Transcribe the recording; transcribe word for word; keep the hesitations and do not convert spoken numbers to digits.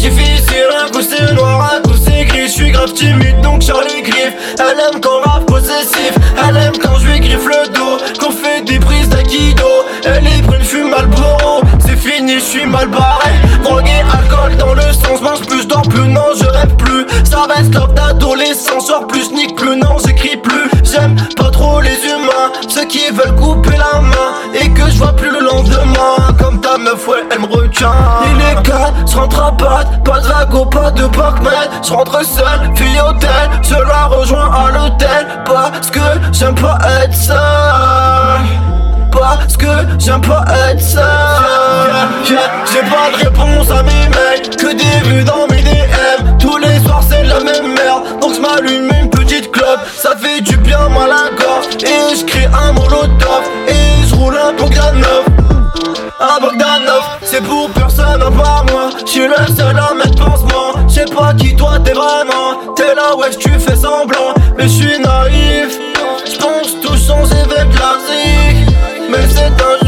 difficile, un coup c'est noir, un coup c'est gris. J'suis grave timide donc Charlie griffe. Elle aime quand rap possessif, elle aime quand je lui griffe le dos, qu'on fait des prises d'akido. Elle est brune, fume Malboro, c'est fini, j'suis mal barré. Drogué, alcool dans le sang, j'mange plus, j'dors plus, non je rêve plus. Ça reste love d'adolescent, sors plus, nique plus, non j'écris plus. J'aime pas trop les humains, ceux qui veulent couper la main et que je vois plus le lendemain. Comme ta meuf, ouais, elle me retient. Il est quatre, j'rentre à patte, pas de vago, pas de parkmètre. J'rentre seul, fille hôtel, je la rejoins à l'hôtel. Parce que j'aime pas être seul, parce que j'aime pas être seul. J'ai pas de réponse à mes mecs, que des vues dans mes D M. Tous les soirs c'est la même merde, donc j'm'allume une petite clope. Ça fait du bien mal à la gorge, et j'cris un molotov. Et j'roule un Bogdanov, un Bogdanov. C'est pour personne à part moi, j'suis le seul à mettre pansement. J'sais pas qui toi t'es vraiment, t'es là ouais tu fais semblant. Mais j'suis naïf, j'pense tous sans éveil de la zik. Mais c'est un